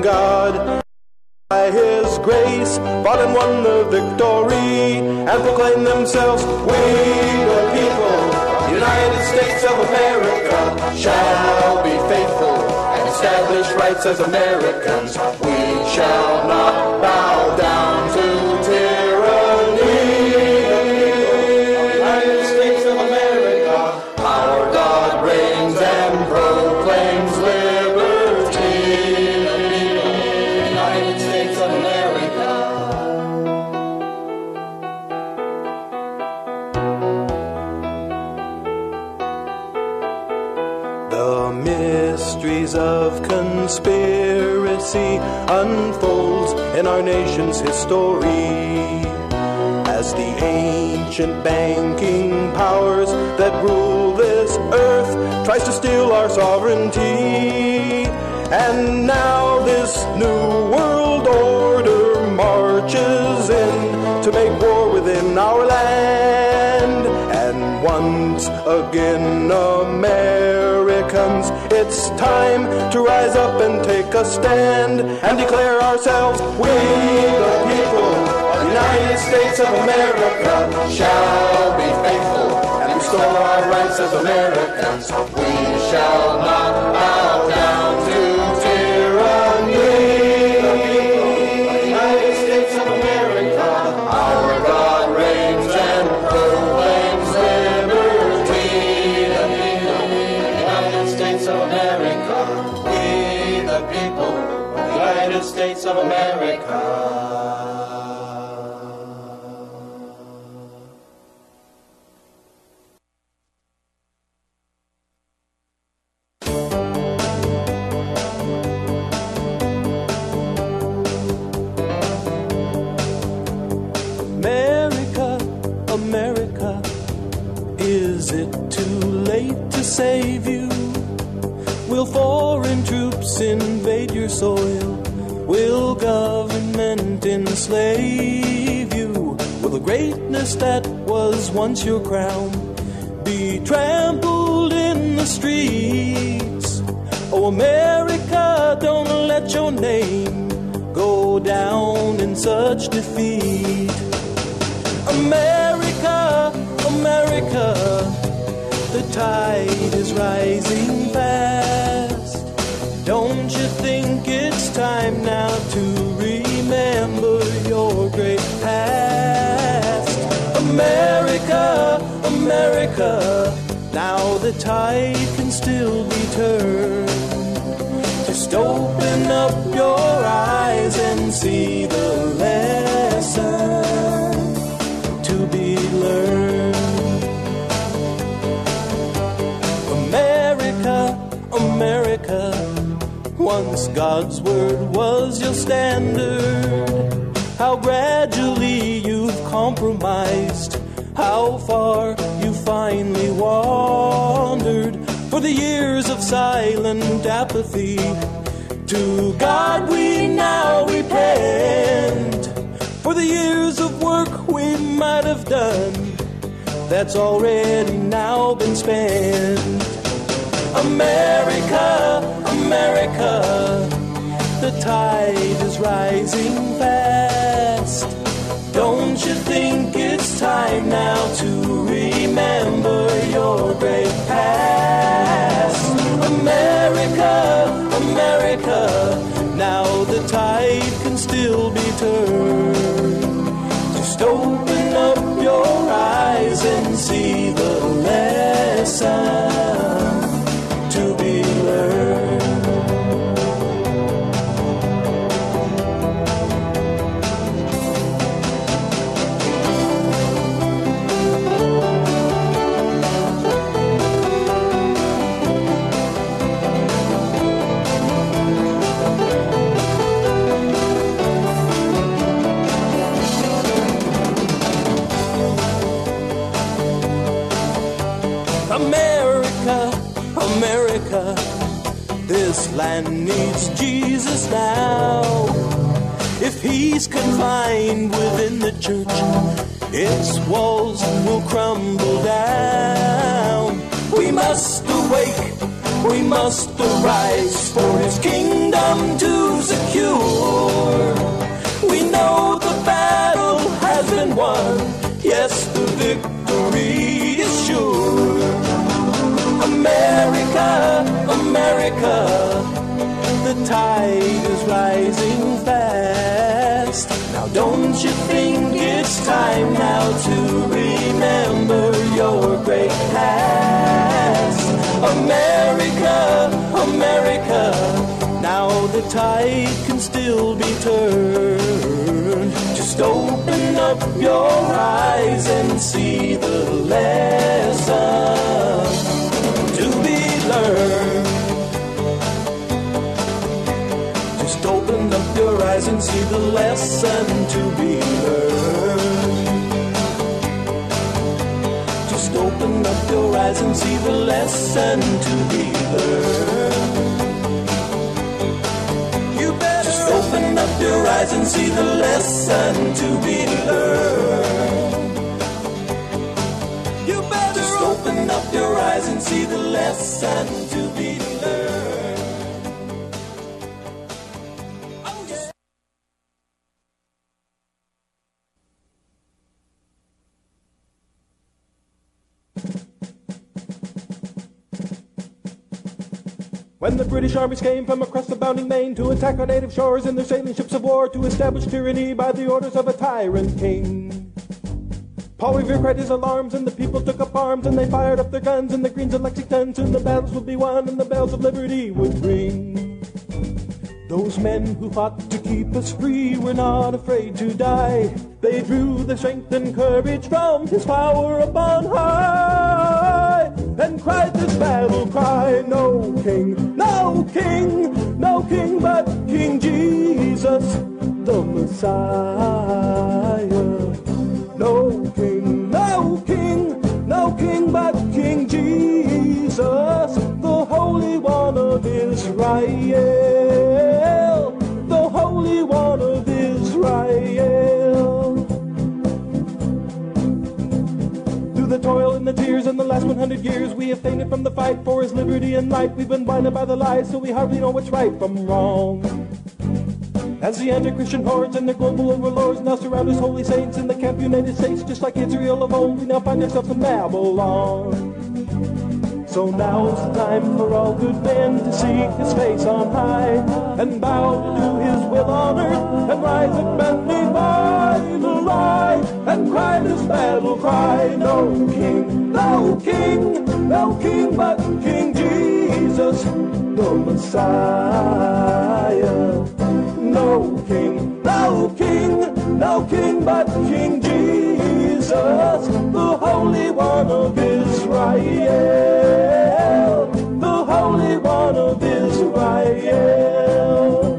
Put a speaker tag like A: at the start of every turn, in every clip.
A: God. By His grace, fought and won the victory, and proclaim themselves, we the people, United States of America, shall be faithful and establish rights as Americans. We shall not bow down to tyranny. United States of America, our God reigns and proclaims liberty. United States of America. The mysteries of conspiracy unfolds in our nation's history as the ancient banking powers that rule this earth tries to steal our sovereignty. And now this new world order marches in to make war within our land. And once again, Americans, it's time to rise up and take a stand and declare ourselves, we the people, United States of America, shall be faithful and restore our rights as Americans. We shall not bow down to tyranny. United States of America, our God reigns and proclaims liberty. United States of America, we the people, United States of America.
B: America, is it too late to save you? Will foreign troops invade your soil? Will government enslave you? Will the greatness that was once your crown be trampled in the streets? Oh, America, don't let your name go down in such defeat. America, America, the tide is rising fast. Don't you think it's time now to remember your great past? America, America, now the tide can still be turned. Just open up your eyes and see the lesson to be learned. America, America, once God's word was your standard. How gradually you've compromised, how far you finally wandered. For the years of silent apathy, to God we now repent. For the years of work we might have done, that's already now been spent. America, America, the tide is rising fast. Don't you think it's time now to remember your great past? America, America, now the tide can still be turned. Just open up your eyes and see the lesson to be learned. America, America, this land needs Jesus now. If he's confined within the church, its walls will crumble down. We must awake, we must arise for his kingdom to secure. tide is rising fast. Now don't you think it's time now to remember your great past? America, America, now the tide can still be turned. Just open up your eyes and see the lesson to be learned. Just open up your eyes and see the lesson to be learned. Just open up your eyes and see the lesson to be learned. You better just open up your eyes and see the lesson to be learned. You better just open up your eyes and see the lesson to be learned. Oh, yeah.
A: When the British armies came from across the bounding main to attack our native shores in their sailing ships of war to establish tyranny by the orders of a tyrant king, Paul Revere cried his alarms and the people took up arms and they fired up their guns and the Greens of Lexington. Soon the battles would be won and the bells of liberty would ring. Those men who fought to keep us free were not afraid to die. They drew their strength and courage from his power upon high and cried this battle cry, no king, no king, no king but King Jesus, the Messiah. No king, no king, no king but King Jesus, the Holy One of Israel, the Holy One of Israel. Through the toil and the tears and the last 100 years, we have fainted from the fight for his liberty and light. We've been blinded by the lies, so we hardly know what's right from wrong. As the anti-Christian hordes and their global overlords now surround us holy saints in the camp United States, just like Israel of old, we now find ourselves in Babylon. So now's the time for all good men to seek his face on high and bow to do his will on earth and rise up and defy the lie and cry this battle cry, no king, no king, no king but King Jesus, the Messiah. No king, no king, no king but King Jesus, the Holy One of Israel, the Holy One of Israel.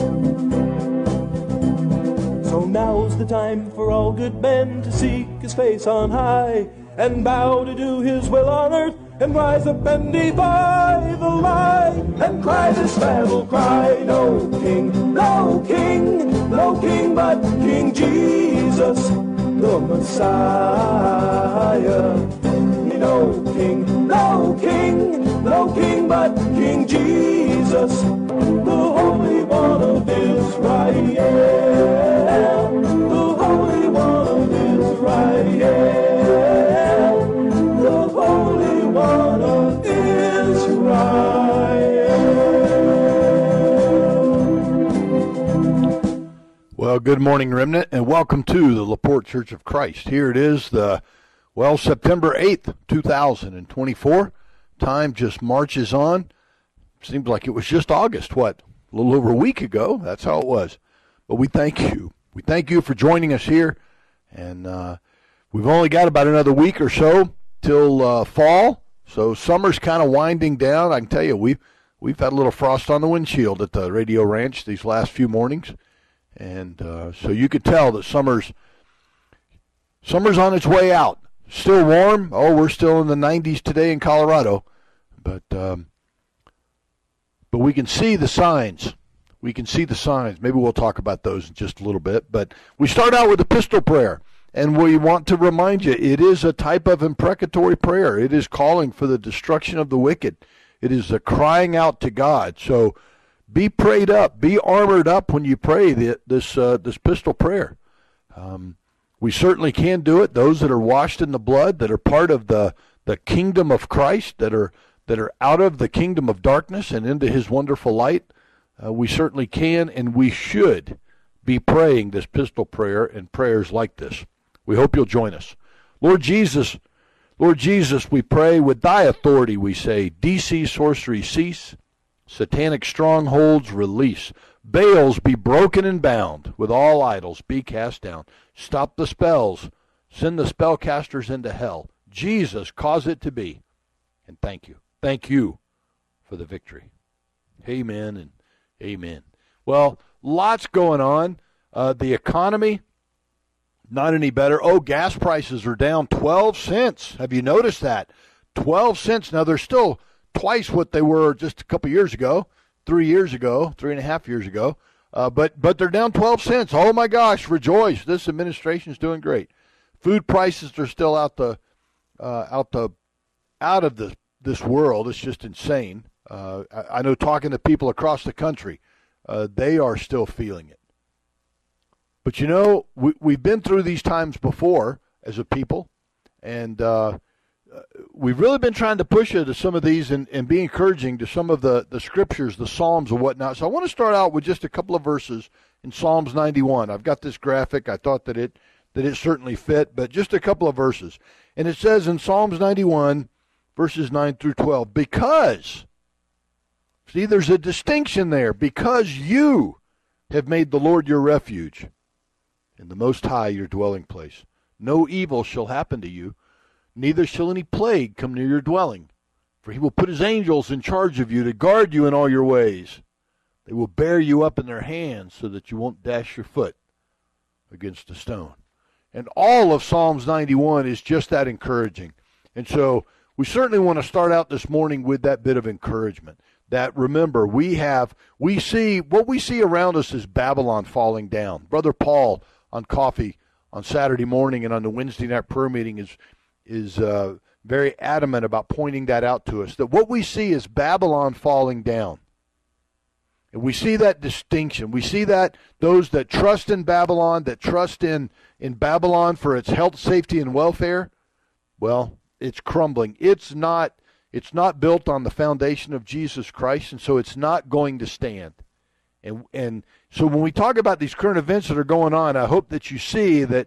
A: So now's the time for all good men to seek his face on high and bow to do his will on earth and rise up and defy the lie and cry this battle cry, no king, no king, no king but King Jesus, the Messiah. No king, no king, no king but King Jesus, the Holy One of Israel, the Holy One of Israel. One of Israel.
C: Well, good morning, Remnant, and welcome to the LaPorte Church of Christ. Here it is, September 8th, 2024. Time just marches on. Seems like it was just August, a little over a week ago. That's how it was. But we thank you. We thank you for joining us here. And we've only got about another week or so till fall. So summer's kind of winding down. I can tell you, we've had a little frost on the windshield at the Radio Ranch these last few mornings. And so you could tell that summer's on its way out. Still warm. Oh, we're still in the 90s today in Colorado. But we can see the signs. We can see the signs. Maybe we'll talk about those in just a little bit. But we start out with a pistol prayer. And we want to remind you, it is a type of imprecatory prayer. It is calling for the destruction of the wicked. It is a crying out to God. So be prayed up, be armored up when you pray this pistol prayer. We certainly can do it. Those that are washed in the blood, that are part of the kingdom of Christ, that are out of the kingdom of darkness and into his wonderful light, we certainly can and we should be praying this pistol prayer and prayers like this. We hope you'll join us. Lord Jesus, we pray with thy authority, we say, DC sorcery cease, satanic strongholds release, Baals be broken and bound, with all idols be cast down. Stop the spells, send the spellcasters into hell. Jesus, cause it to be. And thank you. Thank you for the victory. Amen and amen. Well, lots going on. The economy, not any better. Oh, gas prices are down 12 cents. Have you noticed that? 12 cents. Now, they're still twice what they were just a couple years ago, 3 years ago, 3.5 years ago. But they're down 12 cents. Oh, my gosh, rejoice. This administration's doing great. Food prices are still out of this world. It's just insane. I know talking to people across the country, they are still feeling it. But, you know, we've been through these times before as a people, and we've really been trying to push you to some of these and be encouraging to some of the scriptures, the Psalms and whatnot. So I want to start out with just a couple of verses in Psalms 91. I've got this graphic. I thought that it certainly fit, but just a couple of verses. And it says in Psalms 91, verses 9 through 12, because, see, there's a distinction there, because you have made the Lord your refuge, and the Most High your dwelling place. No evil shall happen to you, neither shall any plague come near your dwelling. For he will put his angels in charge of you to guard you in all your ways. They will bear you up in their hands so that you won't dash your foot against a stone. And all of Psalms 91 is just that encouraging. And so we certainly want to start out this morning with that bit of encouragement. That, remember, we see what we see around us is Babylon falling down. Brother Paul on Coffee on Saturday morning and on the Wednesday night prayer meeting is very adamant about pointing that out to us, that what we see is Babylon falling down. And we see that distinction. We see that those that trust in Babylon, that trust in Babylon for its health, safety, and welfare, well, it's crumbling. It's not built on the foundation of Jesus Christ, and so it's not going to stand. And so when we talk about these current events that are going on, I hope that you see that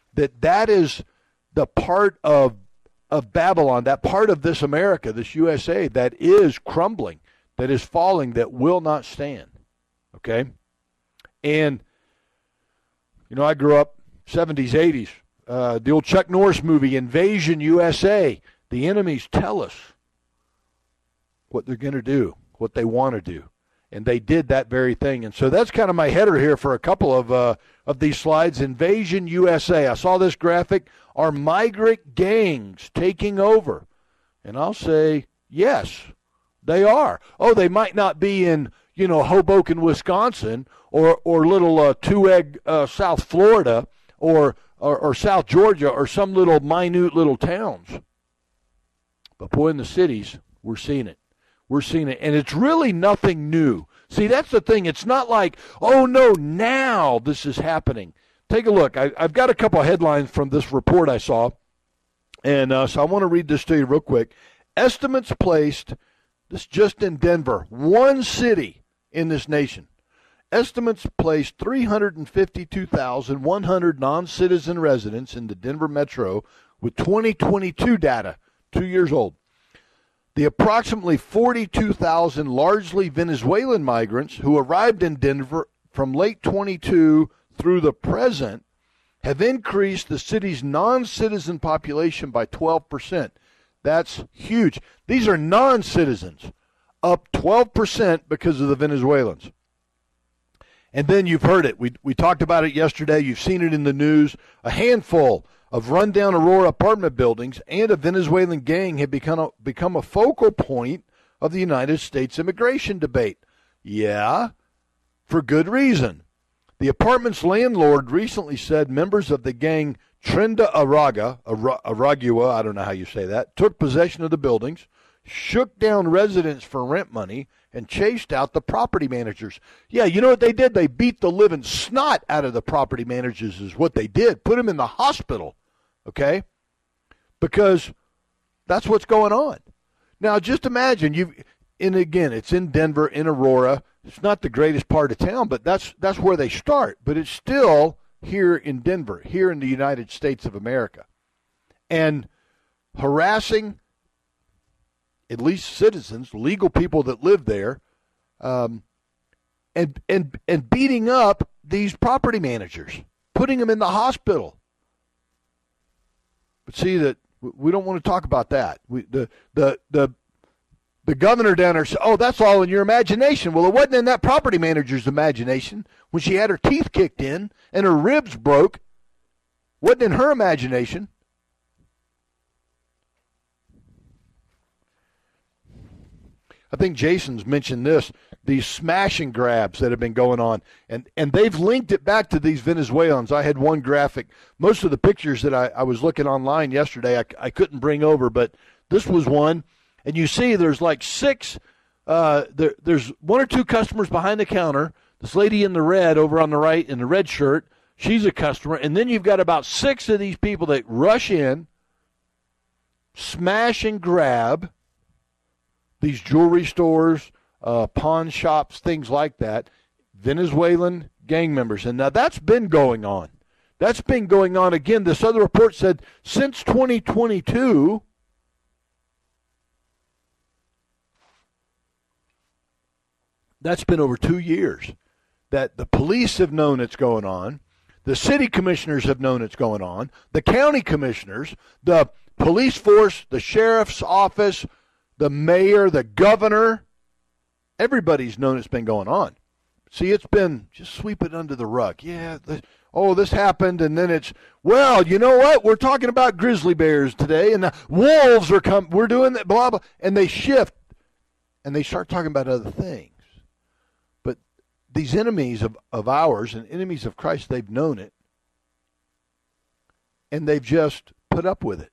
C: is the part of Babylon, that part of this America, this USA, that is crumbling, that is falling, that will not stand. Okay? And, you know, I grew up 70s, 80s. The old Chuck Norris movie, Invasion USA. The enemies tell us what they're going to do, what they want to do. And they did that very thing. And so that's kind of my header here for a couple of these slides. Invasion USA. I saw this graphic. Are migrant gangs taking over? And I'll say, yes, they are. Oh, they might not be in, Hoboken, Wisconsin, or little Two-Egg, South Florida, or South Georgia, or some little minute little towns. But boy, in the cities, we're seeing it. We're seeing it, and it's really nothing new. See, that's the thing. It's not like, oh, no, now this is happening. Take a look. I've got a couple of headlines from this report I saw, and so I want to read this to you real quick. Estimates placed, this just in Denver, one city in this nation. Estimates placed 352,100 non-citizen residents in the Denver metro with 2022 data, 2 years old. The approximately 42,000 largely Venezuelan migrants who arrived in Denver from late 22 through the present have increased the city's non-citizen population by 12%. That's huge. These are non-citizens, up 12% because of the Venezuelans. And then you've heard it. We talked about it yesterday. You've seen it in the news. A handful of rundown Aurora apartment buildings and a Venezuelan gang have become a focal point of the United States immigration debate. Yeah, for good reason. The apartment's landlord recently said members of the gang Trenda Aragua, I don't know how you say that, took possession of the buildings, shook down residents for rent money, and chased out the property managers. Yeah, you know what they did? They beat the living snot out of the property managers is what they did. Put them in the hospital, okay? Because that's what's going on. Now, just imagine, and again, it's in Denver, in Aurora, It's not the greatest part of town, but that's where they start. But it's still here in Denver, here in the United States of America. And harassing at least citizens, legal people that live there, and beating up these property managers, putting them in the hospital. But see, that we don't want to talk about that. The governor down there said, "Oh, that's all in your imagination." Well, it wasn't in that property manager's imagination when she had her teeth kicked in and her ribs broke. Wasn't in her imagination. I think Jason's mentioned this, these smash and grabs that have been going on, and they've linked it back to these Venezuelans. I had one graphic. Most of the pictures that I was looking online yesterday, I couldn't bring over, but this was one. And you see there's like six, there's one or two customers behind the counter. This lady in the red over on the right in the red shirt, she's a customer. And then you've got about six of these people that rush in, smash and grab these jewelry stores, pawn shops, things like that, Venezuelan gang members. And now that's been going on. That's been going on again. This other report said since 2022, that's been over 2 years, that the police have known it's going on, the city commissioners have known it's going on, the county commissioners, the police force, the sheriff's office, the mayor, the governor, everybody's known it's been going on. See, it's been just sweep it under the rug. Yeah, this happened, and then it's, well, you know what? We're talking about grizzly bears today, and the wolves are coming. We're doing that, blah, blah. And they shift, and they start talking about other things. But these enemies of ours and enemies of Christ, they've known it, and they've just put up with it.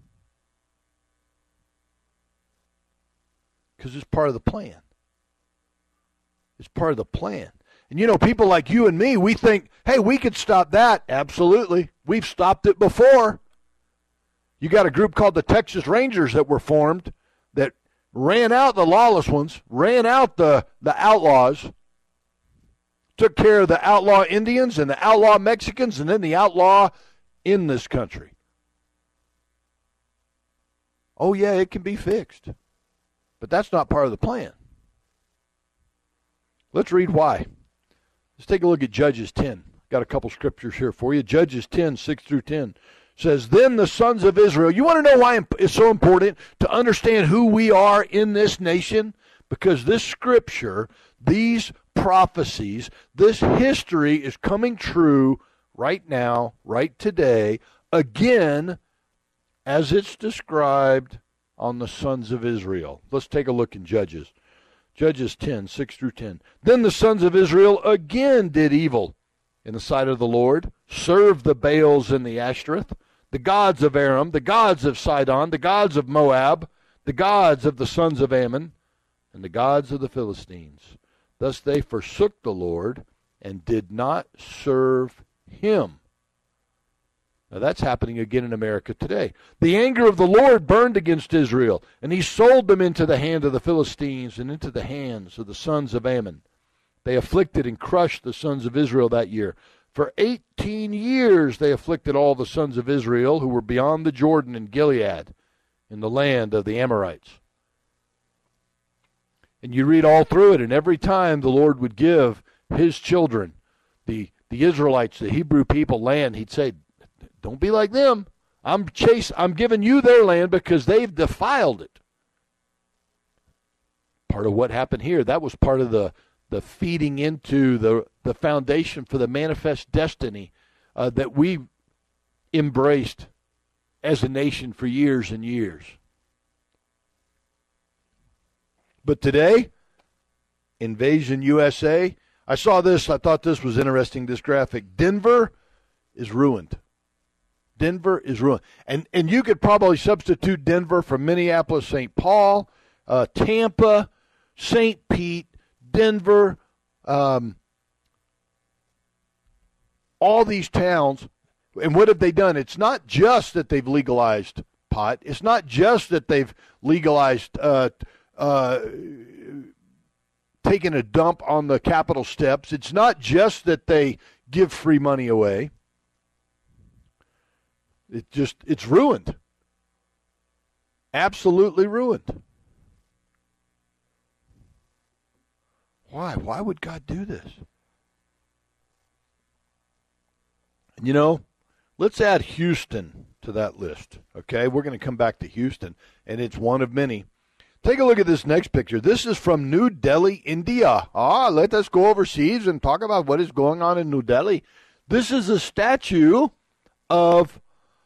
C: Because it's part of the plan. It's part of the plan. And, you know, people like you and me, we think, hey, we could stop that. Absolutely. We've stopped it before. You got a group called the Texas Rangers that were formed that ran out the lawless ones, ran out the outlaws, took care of the outlaw Indians and the outlaw Mexicans and then the outlaw in this country. Oh, yeah, it can be fixed. But that's not part of the plan. Let's read why. Let's take a look at Judges 10. Got a couple scriptures here for you. Judges 10, 6 through 10 says, Then the sons of Israel. You want to know why it's so important to understand who we are in this nation? Because this scripture, these prophecies, this history is coming true right now, right today, again, as it's described on the sons of Israel. Let's take a look in Judges. Judges 10, 6 through 10. Then the sons of Israel again did evil in the sight of the Lord, served the Baals and the Ashtoreth, the gods of Aram, the gods of Sidon, the gods of Moab, the gods of the sons of Ammon, and the gods of the Philistines. Thus they forsook the Lord and did not serve him. Now that's happening again in America today. The anger of the Lord burned against Israel, and he sold them into the hand of the Philistines and into the hands of the sons of Ammon. They afflicted and crushed the sons of Israel that year. For 18 years they afflicted all the sons of Israel who were beyond the Jordan in Gilead, in the land of the Amorites. And you read all through it, and every time the Lord would give his children, the Israelites, the Hebrew people, land, he'd say, don't be like them. I'm giving you their land because they've defiled it. Part of what happened here, that was part of the feeding into the foundation for the manifest destiny that we embraced as a nation for years and years. But today, Invasion USA, I saw this, I thought this was interesting, this graphic. Denver is ruined. Denver is ruined. And you could probably substitute Denver for Minneapolis, St. Paul, Tampa, St. Pete, Denver, all these towns. And what have they done? It's not just that they've legalized pot. It's not just that they've legalized taking a dump on the Capitol steps. It's not just that they give free money away. It's ruined. Absolutely ruined. Why? Why would God do this? You know, let's add Houston to that list, okay? We're going to come back to Houston, and it's one of many. Take a look at this next picture. This is from New Delhi, India. Let us go overseas and talk about what is going on in New Delhi. This is a statue of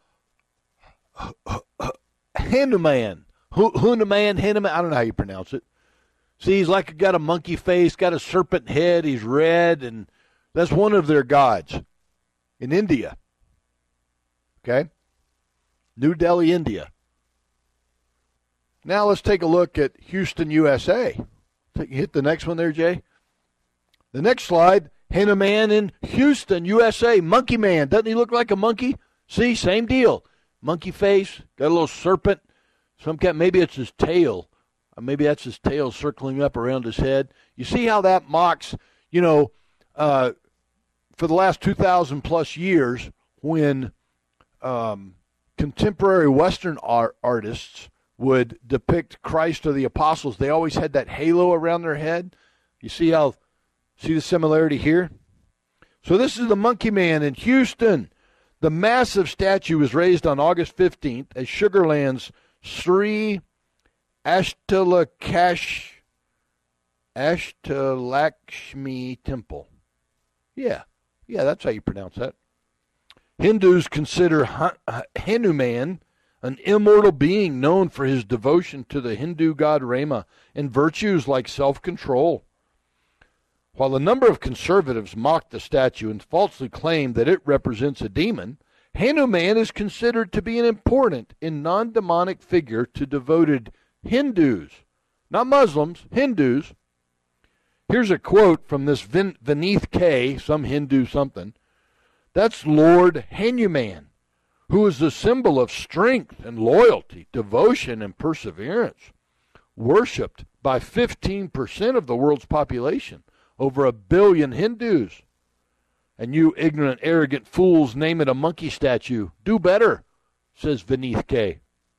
C: Hanuman. Hanuman, I don't know how you pronounce it. See, he's like got a monkey face, got a serpent head, he's red, and that's one of their gods in India. Okay? New Delhi, India. Now let's take a look at Houston, USA. Hit the next one there, Jay. The next slide, Hanuman in Houston, USA. Monkey Man. Doesn't he look like a monkey? See, same deal. Monkey face, got a little serpent. Maybe it's his tail. Maybe that's his tail circling up around his head. You see how that mocks, for the last 2,000 plus years when contemporary Western artists would depict Christ or the apostles, they always had that halo around their head. You see the similarity here? So this is the Monkey Man in Houston. The massive statue was raised on August 15th at Sugarland's Sri Ashtalakshmi Temple. Yeah, that's how you pronounce that. Hindus consider Hanuman an immortal being known for his devotion to the Hindu god Rama and virtues like self-control. While a number of conservatives mock the statue and falsely claim that it represents a demon, Hanuman is considered to be an important and non-demonic figure to devoted Hindus, not Muslims, Hindus. Here's a quote from this Vineeth K, some Hindu something. That's Lord Hanuman, who is the symbol of strength and loyalty, devotion and perseverance, worshipped by 15% of the world's population, over 1 billion Hindus. And you ignorant, arrogant fools name it a monkey statue. Do better, says Vineeth K.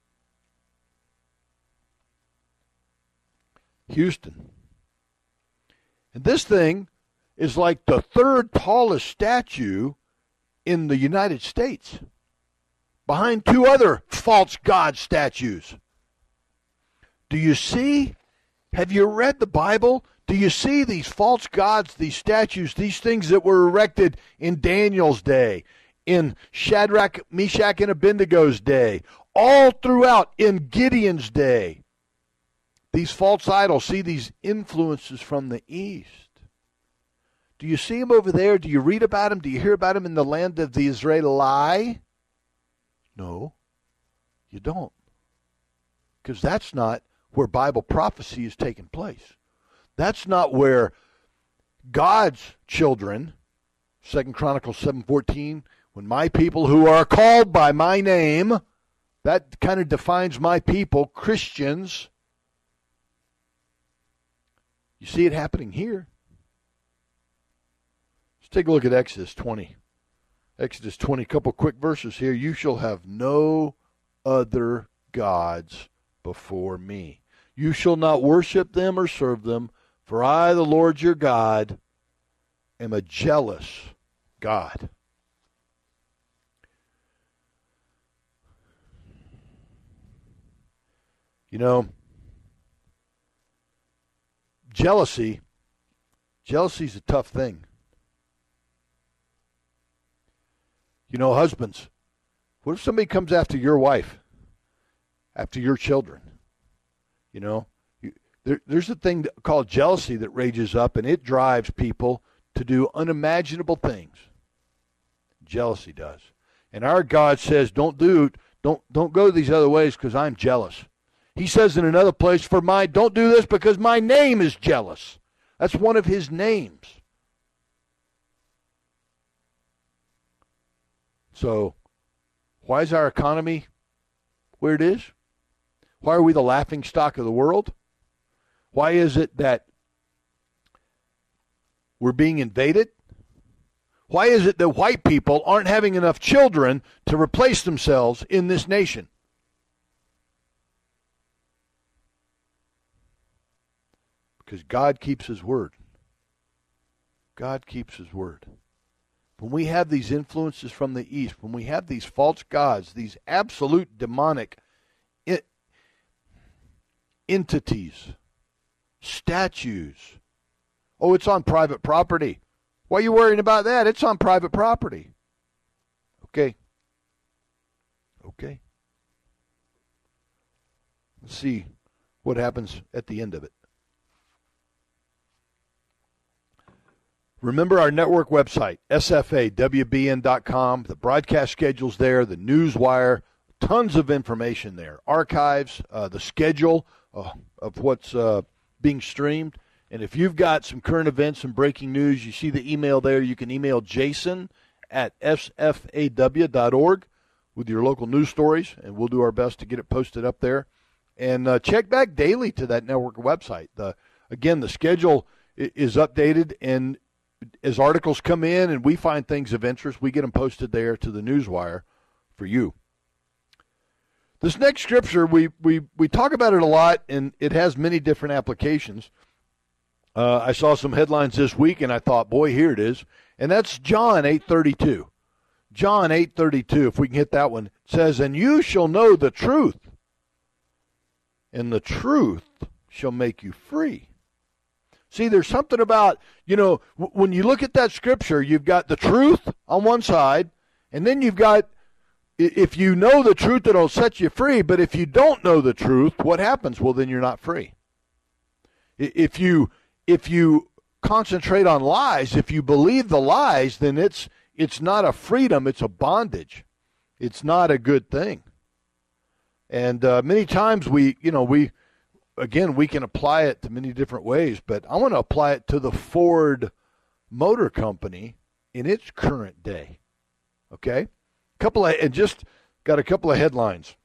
C: Houston. And this thing is like the third tallest statue in the United States, behind two other false god statues. Do you see? Have you read the Bible? Do you see these false gods, these statues, these things that were erected in Daniel's day, in Shadrach, Meshach, and Abednego's day, all throughout in Gideon's day? These false idols, see these influences from the east. Do you see them over there? Do you read about them? Do you hear about them in the land of the Israeli? No, you don't. Because that's not where Bible prophecy is taking place. That's not where God's children, 2 Chronicles 7:14, when my people who are called by my name, that kind of defines my people, Christians. You see it happening here. Let's take a look at Exodus 20. Exodus 20, a couple quick verses here. You shall have no other gods before me. You shall not worship them or serve them, for I, the Lord your God, am a jealous God. You know, jealousy is a tough thing. You know, husbands, what if somebody comes after your wife, after your children? You know, there's a thing called jealousy that rages up, and it drives people to do unimaginable things. Jealousy does. And our God says, don't go these other ways because I'm jealous. He says in another place, don't do this because my name is jealous. That's one of his names. So, why is our economy where it is? Why are we the laughing stock of the world? Why is it that we're being invaded? Why is it that white people aren't having enough children to replace themselves in this nation? Because God keeps his word. God keeps his word. When we have these influences from the east, when we have these false gods, these absolute demonic entities, statues. Oh, it's on private property. Why are you worrying about that? It's on private property. Okay. Let's see what happens at the end of it. Remember our network website, sfawbn.com. The broadcast schedule's there, the news wire, tons of information there. Archives, the schedule of what's being streamed. And if you've got some current events and breaking news, you see the email there. You can email Jason at sfaw.org with your local news stories, and we'll do our best to get it posted up there. And check back daily to that network website. Again, the schedule is updated, and as articles come in and we find things of interest, we get them posted there to the newswire for you. This next scripture, we talk about it a lot, and it has many different applications. I saw some headlines this week, and I thought, boy, here it is. And that's John 8:32. John 8:32, if we can hit that one, says, "And you shall know the truth, and the truth shall make you free." See, there's something about, when you look at that scripture, you've got the truth on one side, and then you've got, if you know the truth, it'll set you free. But if you don't know the truth, what happens? Well, then you're not free. If you concentrate on lies, if you believe the lies, then it's not a freedom, it's a bondage. It's not a good thing. And many times we can apply it to many different ways, but I want to apply it to the Ford Motor Company in its current day. Okay? Just got a couple of headlines.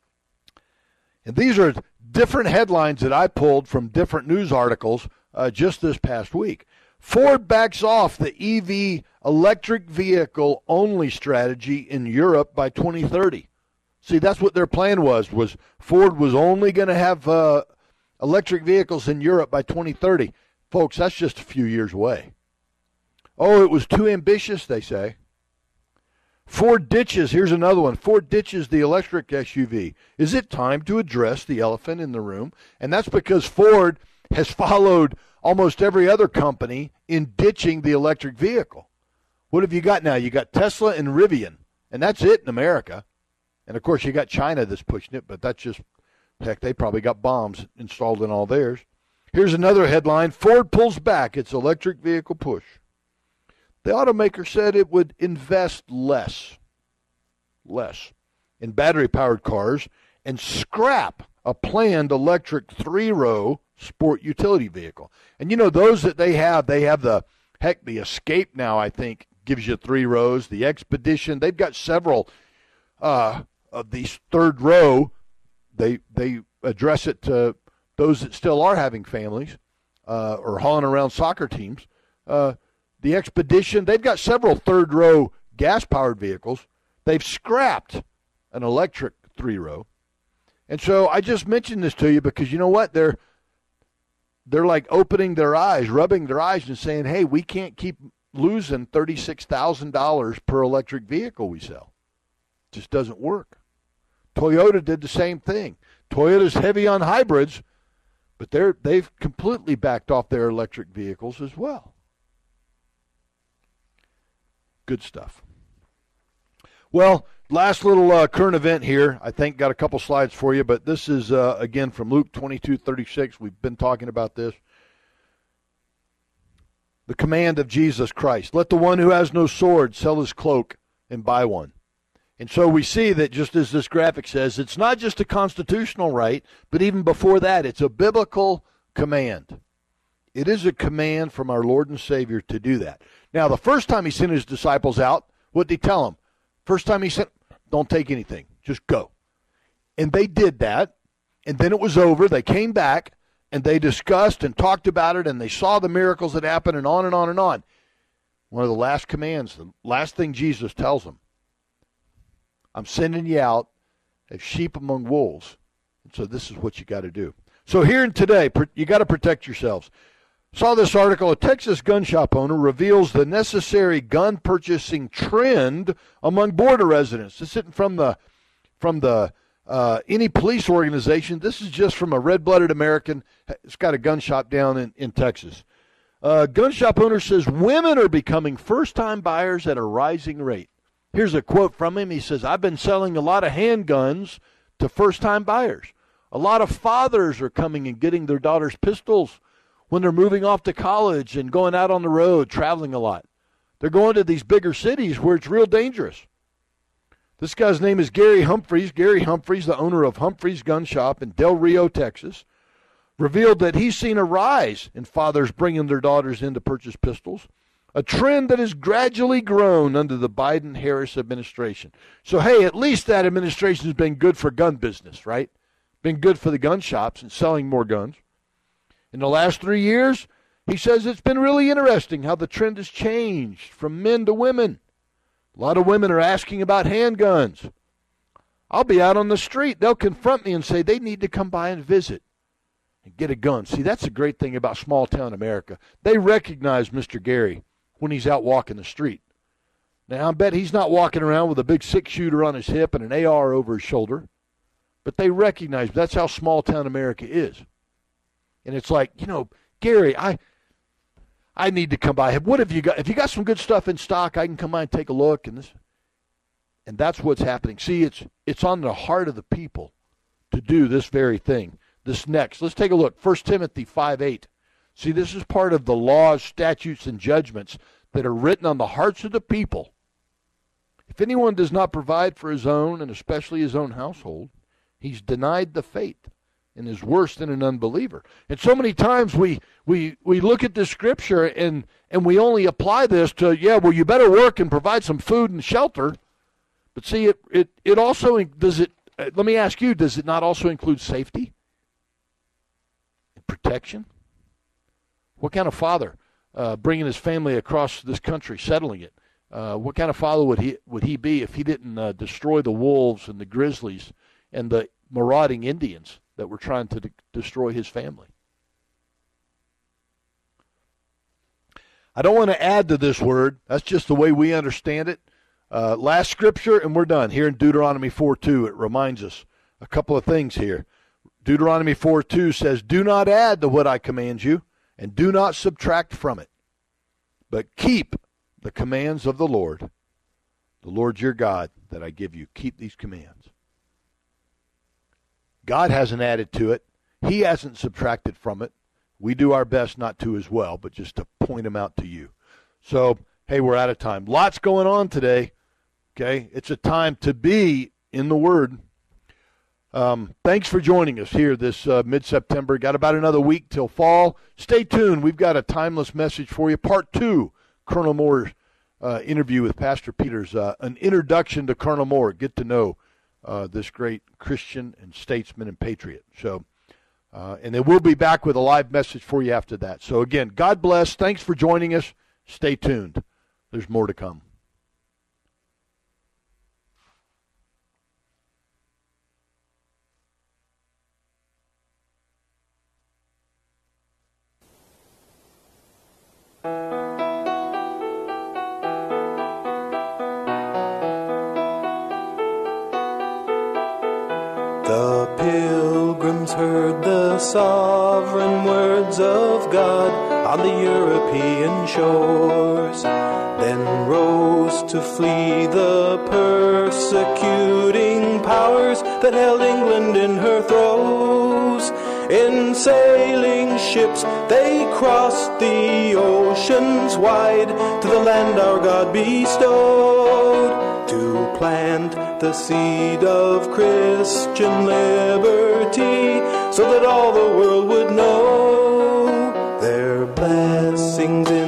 C: And these are different headlines that I pulled from different news articles just this past week. Ford backs off the EV electric vehicle only strategy in Europe by 2030. See, that's what their plan was Ford was only going to have electric vehicles in Europe by 2030. Folks, that's just a few years away. Oh, it was too ambitious, they say. Ford ditches, here's another one. Ford ditches the electric SUV. Is it time to address the elephant in the room? And that's because Ford has followed almost every other company in ditching the electric vehicle. What have you got now? You got Tesla and Rivian, and that's it in America. And, of course, you got China that's pushing it, but that's just, heck, they probably got bombs installed in all theirs. Here's another headline. Ford pulls back its electric vehicle push. The automaker said it would invest less in battery-powered cars and scrap a planned electric 3-row sport utility vehicle. And, those that they have the Escape now, I think, gives you 3 rows. The Expedition, they've got several of these third row. They address it to those that still are having families or hauling around soccer teams. The Expedition, they've got several third-row gas-powered vehicles. They've scrapped an electric 3-row. And so I just mentioned this to you because you know what? They're like opening their eyes, rubbing their eyes and saying, hey, we can't keep losing $36,000 per electric vehicle we sell. It just doesn't work. Toyota did the same thing. Toyota's heavy on hybrids, but they've completely backed off their electric vehicles as well. Good stuff. Well, last little current event here. I think got a couple slides for you, but this is, again, from Luke 22:36. We've been talking about this. The command of Jesus Christ. Let the one who has no sword sell his cloak and buy one. And so we see that just as this graphic says, it's not just a constitutional right, but even before that, it's a biblical command. It is a command from our Lord and Savior to do that. Now, the first time he sent his disciples out, what did he tell them? First time he sent, don't take anything, just go. And they did that, and then it was over. They came back, and they discussed and talked about it, and they saw the miracles that happened, and on and on and on. One of the last commands, the last thing Jesus tells them, I'm sending you out as sheep among wolves. And so this is what you got to do. So here and today, you got to protect yourselves. Saw this article, a Texas gun shop owner reveals the necessary gun purchasing trend among border residents. This isn't from any police organization. This is just from a red-blooded American. It's got a gun shop down in Texas. Gun shop owner says women are becoming first-time buyers at a rising rate. Here's a quote from him. He says, I've been selling a lot of handguns to first-time buyers. A lot of fathers are coming and getting their daughters pistols when they're moving off to college and going out on the road, traveling a lot. They're going to these bigger cities where it's real dangerous. This guy's name is Gary Humphreys. Gary Humphreys, the owner of Humphreys Gun Shop in Del Rio, Texas, revealed that he's seen a rise in fathers bringing their daughters in to purchase pistols, a trend that has gradually grown under the Biden-Harris administration. So, hey, at least that administration has been good for gun business, right? Been good for the gun shops and selling more guns. In the last 3 years, he says it's been really interesting how the trend has changed from men to women. A lot of women are asking about handguns. I'll be out on the street. They'll confront me and say they need to come by and visit and get a gun. See, that's the great thing about small-town America. They recognize Mr. Gary when he's out walking the street. Now, I bet he's not walking around with a big six-shooter on his hip and an AR over his shoulder. But they recognize that's how small-town America is. And it's like, Gary, I need to come by. What have you got? If you got some good stuff in stock, I can come by and take a look. And that's what's happening. See, it's on the heart of the people to do this very thing. This next. Let's take a look. 1 Timothy 5:8. See, this is part of the laws, statutes, and judgments that are written on the hearts of the people. If anyone does not provide for his own, and especially his own household, he's denied the faith and is worse than an unbeliever. And so many times we look at this scripture and we only apply this to, you better work and provide some food and shelter. But see, it also, let me ask you, does it not also include safety and protection? What kind of father bringing his family across this country, settling it? What kind of father would he be if he didn't destroy the wolves and the grizzlies and the marauding Indians that were trying to destroy his family? I don't want to add to this word. That's just the way we understand it. Last scripture, and we're done. Here in Deuteronomy 4:2, it reminds us a couple of things here. Deuteronomy 4:2 says, do not add to what I command you, and do not subtract from it, but keep the commands of the Lord your God, that I give you. Keep these commands. God hasn't added to it. He hasn't subtracted from it. We do our best not to as well, but just to point them out to you. So, hey, we're out of time. Lots going on today. Okay, it's a time to be in the Word. Thanks for joining us here this mid-September. Got about another week till fall. Stay tuned. We've got a timeless message for you. Part 2, Colonel Moore's interview with Pastor Peters. An introduction to Colonel Moore. Get to know this great Christian and statesman and patriot. So, and then we'll be back with a live message for you after that. So again, God bless. Thanks for joining us. Stay tuned. There's more to come.
A: The pilgrims heard the sovereign words of God on the European shores, then rose to flee the persecuting powers that held England in her throes. In sailing ships they crossed the oceans wide to the land our God bestowed, to plant the seed of Christian liberty, so that all the world would know their blessings